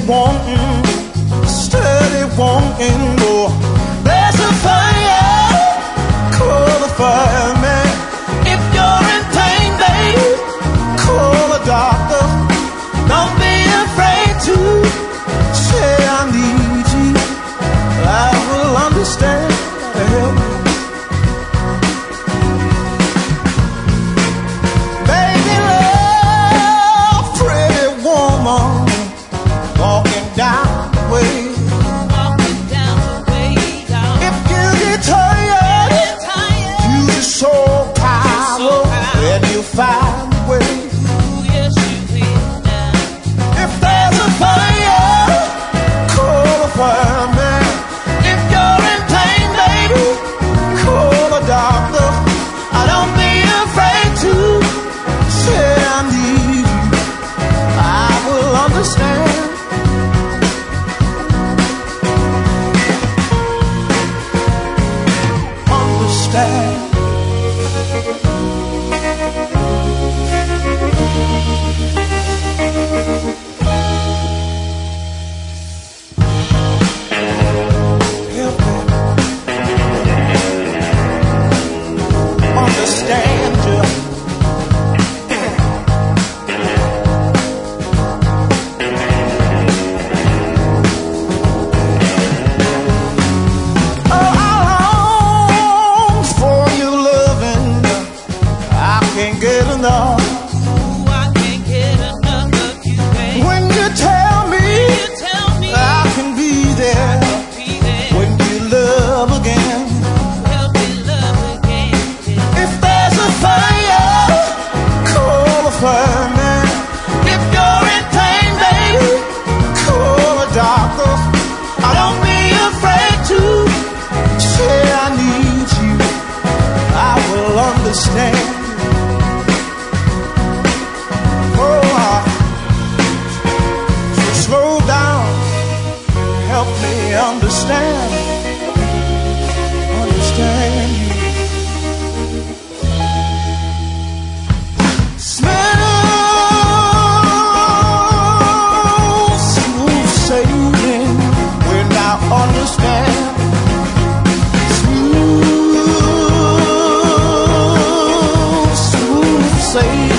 wanting, steady wanting more. There's a fire, call the fireman. If you're in pain, baby, call the doctor. Don't be afraid to say I need you. I will understand. Help me. Baby, love, pretty woman, walking down the way. If you get tired, use your soul power, then you find a way. If there's a fire, call a fireman. If you're in pain, baby, call a doctor. I don't be afraid to say I need you. I will understand. Understand. Help me understand you. Oh, I long for your loving. I can't get enough. When you tell me I can be there when you love again. If there's a fire, call a fireman. If you're in pain, baby, call a doctor. I don't be afraid to say I need you. I will understand. Oh, so slow down, help me understand. Understand you. Smooth sailing when I understand. Smooth sailing.